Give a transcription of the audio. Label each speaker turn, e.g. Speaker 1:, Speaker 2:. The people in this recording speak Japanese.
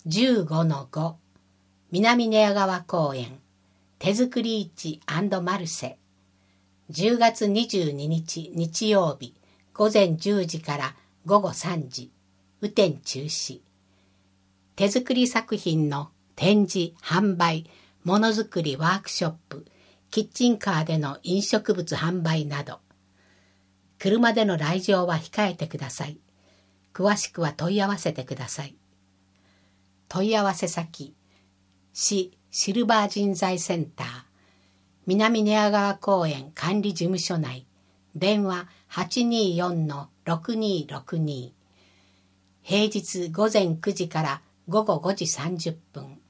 Speaker 1: 15-5 南寝屋川公園手作り市&マルセ。10月22日日曜日午前10時から午後3時、雨天中止。手作り作品の展示、販売、ものづくりワークショップ、キッチンカーでの飲食物販売など。車での来場は控えてください。詳しくは問い合わせてください。問い合わせ先、市シルバー人材センター、南寝屋川公園管理事務所内、電話 824-6262。平日午前9時から午後5時30分。